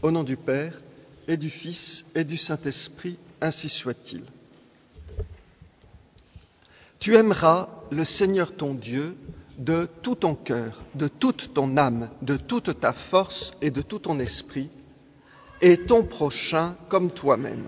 Au nom du Père, et du Fils, et du Saint-Esprit, ainsi soit-il. Tu aimeras le Seigneur ton Dieu de tout ton cœur, de toute ton âme, de toute ta force et de tout ton esprit, et ton prochain comme toi-même.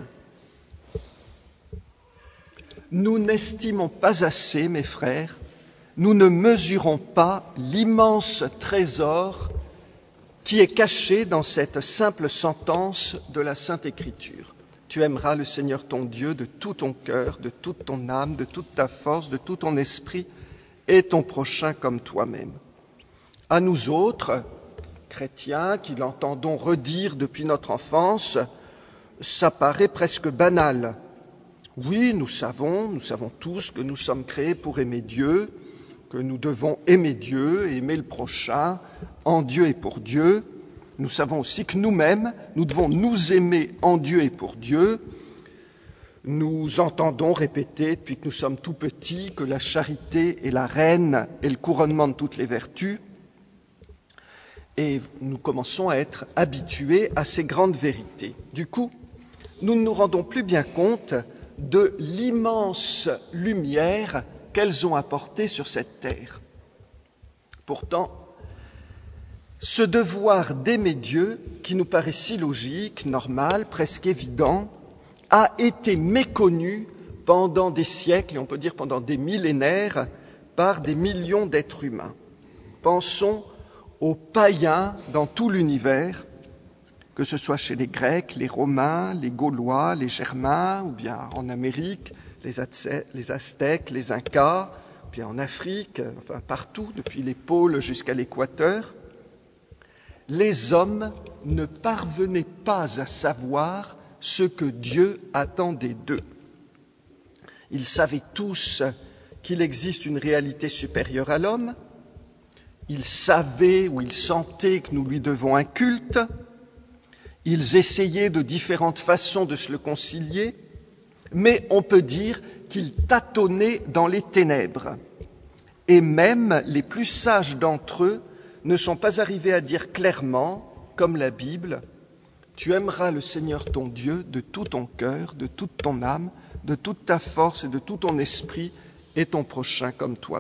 Nous n'estimons pas assez, mes frères, nous ne mesurons pas l'immense trésor qui est caché dans cette simple sentence de la Sainte Écriture. Tu aimeras le Seigneur ton Dieu de tout ton cœur, de toute ton âme, de toute ta force, de tout ton esprit, et ton prochain comme toi-même. À nous autres, chrétiens, qui l'entendons redire depuis notre enfance, ça paraît presque banal. Oui, nous savons tous que nous sommes créés pour aimer Dieu, que nous devons aimer Dieu et aimer le prochain en Dieu et pour Dieu. Nous savons aussi que nous-mêmes, nous devons nous aimer en Dieu et pour Dieu. Nous entendons répéter depuis que nous sommes tout petits que la charité est la reine et le couronnement de toutes les vertus. Et nous commençons à être habitués à ces grandes vérités. Du coup, nous ne nous rendons plus bien compte de l'immense lumière qu'elles ont apportée sur cette terre. Pourtant, ce devoir d'aimer Dieu, qui nous paraît si logique, normal, presque évident, a été méconnu pendant des siècles, et on peut dire pendant des millénaires, par des millions d'êtres humains. Pensons aux païens dans tout l'univers, que ce soit chez les Grecs, les Romains, les Gaulois, les Germains, ou bien en Amérique, les Aztèques, les Incas, ou bien en Afrique, enfin partout, depuis les pôles jusqu'à l'équateur. Les hommes ne parvenaient pas à savoir ce que Dieu attendait d'eux. Ils savaient tous qu'il existe une réalité supérieure à l'homme. Ils savaient ou ils sentaient que nous lui devons un culte. Ils essayaient de différentes façons de se le concilier, mais on peut dire qu'ils tâtonnaient dans les ténèbres. Et même les plus sages d'entre eux ne sont pas arrivés à dire clairement, comme la Bible, « Tu aimeras le Seigneur ton Dieu de tout ton cœur, de toute ton âme, de toute ta force et de tout ton esprit, et ton prochain comme toi-même. »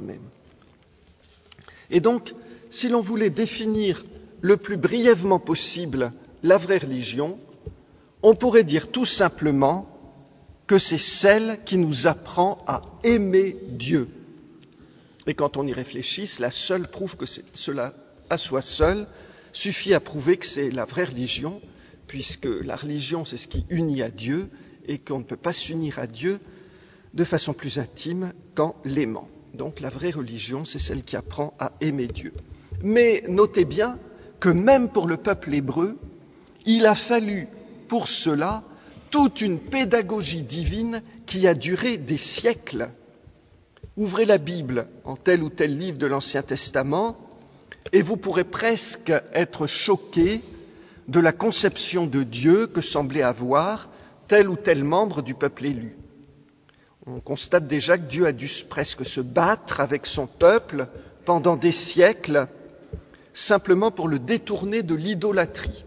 Et donc, si l'on voulait définir le plus brièvement possible la vraie religion, on pourrait dire tout simplement que c'est celle qui nous apprend à aimer Dieu. Et quand on y réfléchit, cela seul prouve que cela, à soi seul, suffit à prouver que c'est la vraie religion, puisque la religion, c'est ce qui unit à Dieu, et qu'on ne peut pas s'unir à Dieu de façon plus intime qu'en l'aimant. Donc la vraie religion, c'est celle qui apprend à aimer Dieu. Mais notez bien que même pour le peuple hébreu, il a fallu pour cela toute une pédagogie divine qui a duré des siècles. Ouvrez la Bible en tel ou tel livre de l'Ancien Testament et vous pourrez presque être choqué de la conception de Dieu que semblait avoir tel ou tel membre du peuple élu. On constate déjà que Dieu a dû presque se battre avec son peuple pendant des siècles, simplement pour le détourner de l'idolâtrie.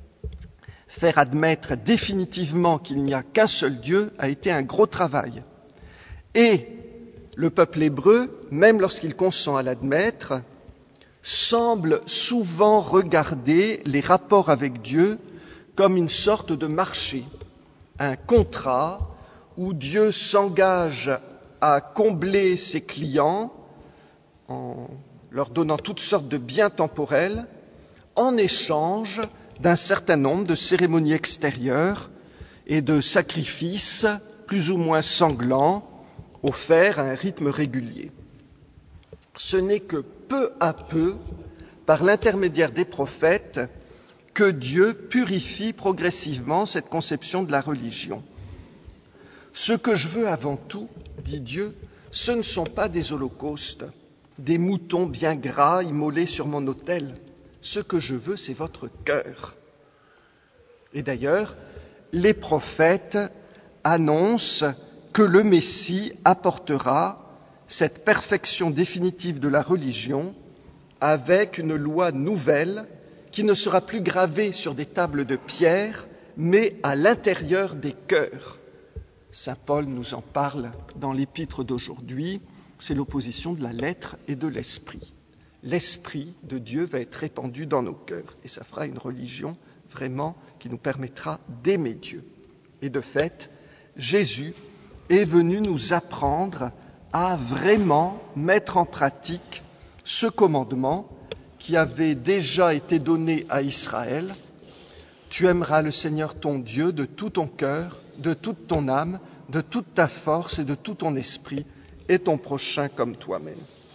Faire admettre définitivement qu'il n'y a qu'un seul Dieu a été un gros travail. Et le peuple hébreu, même lorsqu'il consent à l'admettre, semble souvent regarder les rapports avec Dieu comme une sorte de marché, un contrat où Dieu s'engage à combler ses clients en leur donnant toutes sortes de biens temporels en échange d'un certain nombre de cérémonies extérieures et de sacrifices plus ou moins sanglants offerts à un rythme régulier. Ce n'est que peu à peu, par l'intermédiaire des prophètes, que Dieu purifie progressivement cette conception de la religion. Ce que je veux avant tout, dit Dieu, ce ne sont pas des holocaustes, des moutons bien gras immolés sur mon autel. Ce que je veux, c'est votre cœur. Et d'ailleurs, les prophètes annoncent que le Messie apportera cette perfection définitive de la religion avec une loi nouvelle qui ne sera plus gravé sur des tables de pierre, mais à l'intérieur des cœurs. Saint Paul nous en parle dans l'épître d'aujourd'hui, c'est l'opposition de la lettre et de l'esprit. L'esprit de Dieu va être répandu dans nos cœurs et ça fera une religion vraiment qui nous permettra d'aimer Dieu. Et de fait, Jésus est venu nous apprendre à vraiment mettre en pratique ce commandement qui avait déjà été donné à Israël. Tu aimeras le Seigneur ton Dieu de tout ton cœur, de toute ton âme, de toute ta force et de tout ton esprit, et ton prochain comme toi-même.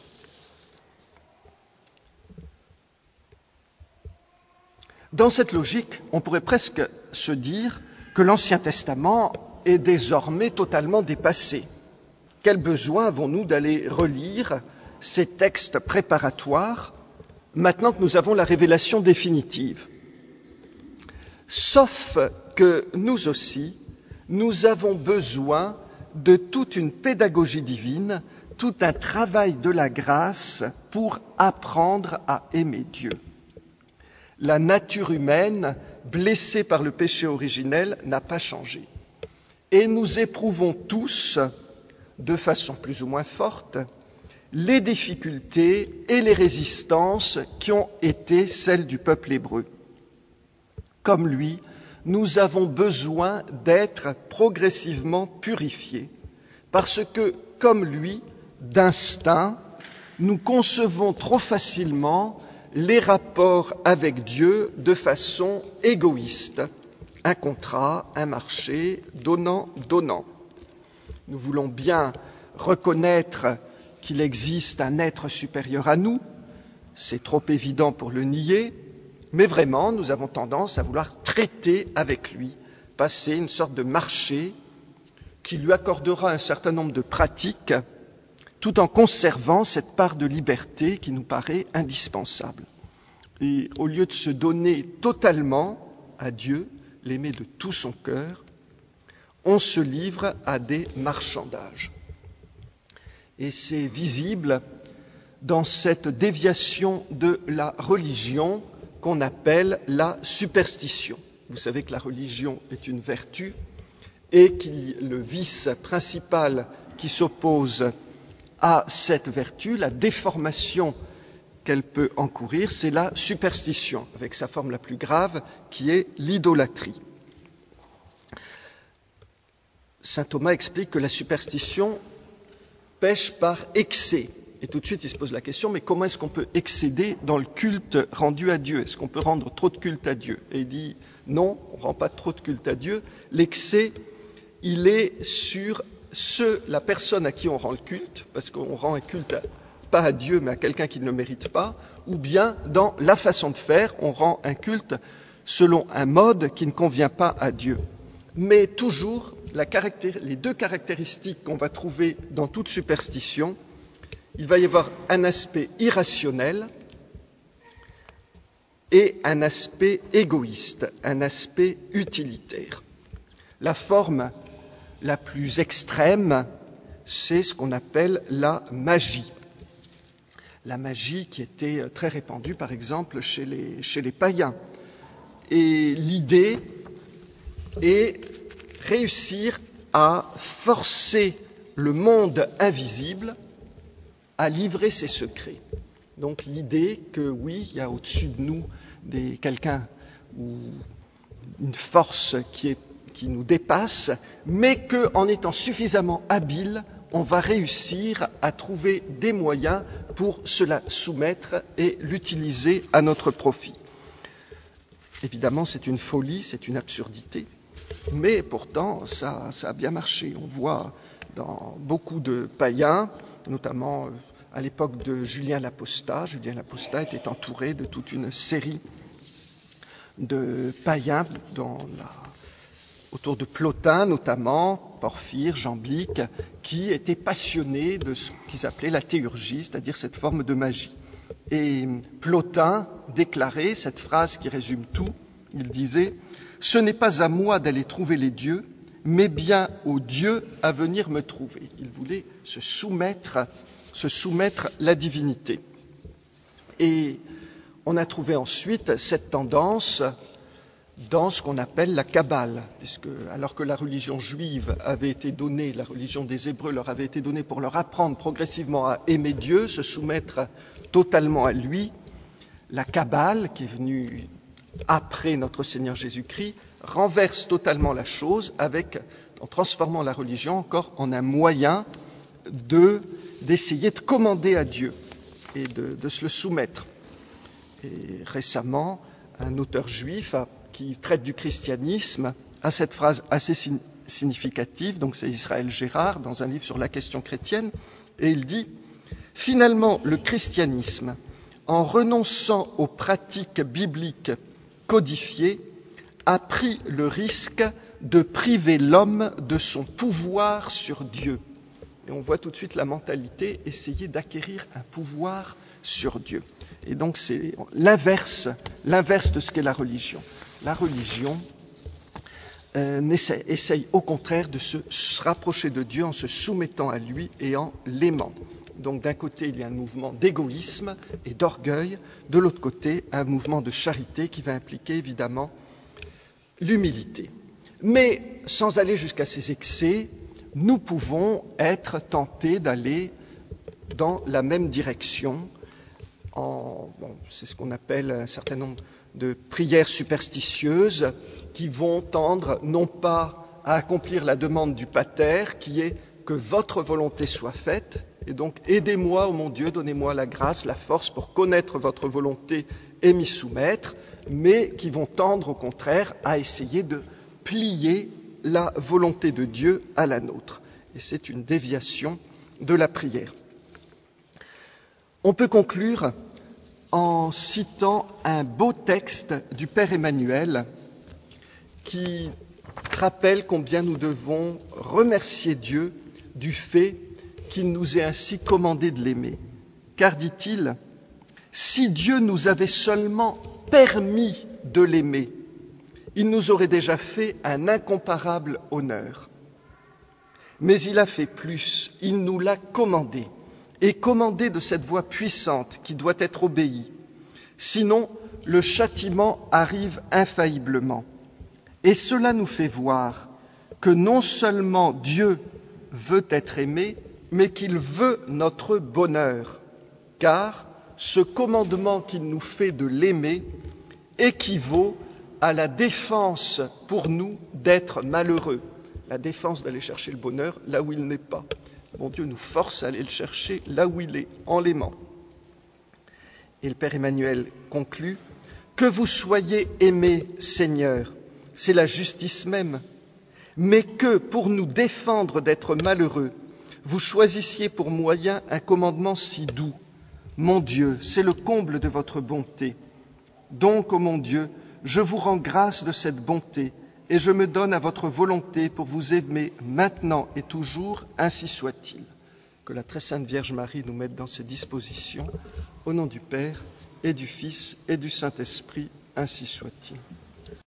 Dans cette logique, on pourrait presque se dire que l'Ancien Testament est désormais totalement dépassé. Quel besoin avons-nous d'aller relire ces textes préparatoires maintenant que nous avons la révélation définitive? Sauf que nous aussi, nous avons besoin de toute une pédagogie divine, tout un travail de la grâce pour apprendre à aimer Dieu. La nature humaine, blessée par le péché originel, n'a pas changé. Et nous éprouvons tous, de façon plus ou moins forte, les difficultés et les résistances qui ont été celles du peuple hébreu. Comme lui, nous avons besoin d'être progressivement purifiés, parce que, comme lui, d'instinct, nous concevons trop facilement les rapports avec Dieu de façon égoïste. Un contrat, un marché, donnant. Nous voulons bien reconnaître qu'il existe un être supérieur à nous, c'est trop évident pour le nier, mais vraiment, nous avons tendance à vouloir traiter avec lui, passer une sorte de marché qui lui accordera un certain nombre de pratiques, tout en conservant cette part de liberté qui nous paraît indispensable. Et au lieu de se donner totalement à Dieu, l'aimer de tout son cœur, on se livre à des marchandages. Et c'est visible dans cette déviation de la religion qu'on appelle la superstition. Vous savez que la religion est une vertu et que le vice principal qui s'oppose à cette vertu, la déformation qu'elle peut encourir, c'est la superstition, avec sa forme la plus grave qui est l'idolâtrie. Saint Thomas explique que la superstition pêche par excès. Et tout de suite, il se pose la question, mais comment est-ce qu'on peut excéder dans le culte rendu à Dieu? Est-ce qu'on peut rendre trop de culte à Dieu? Et il dit, non, on ne rend pas trop de culte à Dieu. L'excès, il est sur la personne à qui on rend le culte, parce qu'on rend un culte pas à Dieu, mais à quelqu'un qui ne le mérite pas, ou bien dans la façon de faire, on rend un culte selon un mode qui ne convient pas à Dieu. Mais toujours, les deux caractéristiques qu'on va trouver dans toute superstition, il va y avoir un aspect irrationnel et un aspect égoïste, un aspect utilitaire. La forme la plus extrême, c'est ce qu'on appelle la magie. La magie qui était très répandue, par exemple, chez les païens. Et l'idée est réussir à forcer le monde invisible à livrer ses secrets. Donc l'idée que oui, il y a au-dessus de nous quelqu'un ou une force qui nous dépasse, mais qu'en étant suffisamment habile, on va réussir à trouver des moyens pour cela soumettre et l'utiliser à notre profit. Évidemment, c'est une folie, c'est une absurdité, mais pourtant, ça a bien marché. On voit dans beaucoup de païens, notamment à l'époque de Julien l'Apostat. Julien l'Apostat était entouré de toute une série de païens autour de Plotin notamment, Porphyre, Jamblique, qui étaient passionnés de ce qu'ils appelaient la théurgie, c'est-à-dire cette forme de magie. Et Plotin déclarait cette phrase qui résume tout, il disait « Ce n'est pas à moi d'aller trouver les dieux, mais bien aux dieux à venir me trouver. » Il voulait se soumettre la divinité. Et On a trouvé ensuite cette tendance dans ce qu'on appelle la Kabbale, puisque alors que la religion juive avait été donnée, la religion des Hébreux leur avait été donnée pour leur apprendre progressivement à aimer Dieu, se soumettre totalement à lui, la Kabbale, qui est venue après notre Seigneur Jésus-Christ, renverse totalement la chose en transformant la religion encore en un moyen d'essayer de commander à Dieu et de se le soumettre. Et récemment, un auteur juif qui traite du christianisme a cette phrase assez significative, donc c'est Israël Gérard dans un livre sur la question chrétienne, et il dit « Finalement, le christianisme, en renonçant aux pratiques bibliques codifiées, a pris le risque de priver l'homme de son pouvoir sur Dieu. » Et on voit tout de suite la mentalité essayer d'acquérir un pouvoir sur Dieu. Et donc c'est l'inverse de ce qu'est la religion. La religion essaye au contraire de se rapprocher de Dieu en se soumettant à lui et en l'aimant. Donc d'un côté, il y a un mouvement d'égoïsme et d'orgueil, de l'autre côté, un mouvement de charité qui va impliquer évidemment l'humilité. Mais sans aller jusqu'à ces excès, nous pouvons être tentés d'aller dans la même direction. C'est ce qu'on appelle un certain nombre de prières superstitieuses qui vont tendre non pas à accomplir la demande du Pater, qui est que votre volonté soit faite, et donc aidez-moi, ô mon Dieu, donnez-moi la grâce, la force pour connaître votre volonté et m'y soumettre, mais qui vont tendre au contraire à essayer de plier la volonté de Dieu à la nôtre. Et c'est une déviation de la prière. On peut conclure en citant un beau texte du Père Emmanuel qui rappelle combien nous devons remercier Dieu du fait qu'il nous ait ainsi commandé de l'aimer. Car, dit-il, si Dieu nous avait seulement permis de l'aimer, il nous aurait déjà fait un incomparable honneur. Mais il a fait plus, il nous l'a commandé, et commandé de cette voix puissante qui doit être obéie. Sinon, le châtiment arrive infailliblement. Et cela nous fait voir que non seulement Dieu veut être aimé, mais qu'il veut notre bonheur, car ce commandement qu'il nous fait de l'aimer équivaut à la défense pour nous d'être malheureux, la défense d'aller chercher le bonheur là où il n'est pas. Bon Dieu nous force à aller le chercher là où il est, en l'aimant. Et le Père Emmanuel conclut « Que vous soyez aimés, Seigneur, c'est la justice même, mais que, pour nous défendre d'être malheureux, vous choisissiez pour moyen un commandement si doux. Mon Dieu, c'est le comble de votre bonté. Donc, ô mon Dieu, je vous rends grâce de cette bonté et je me donne à votre volonté pour vous aimer maintenant et toujours, ainsi soit-il. » Que la très sainte Vierge Marie nous mette dans ses dispositions. Au nom du Père et du Fils et du Saint-Esprit, ainsi soit-il.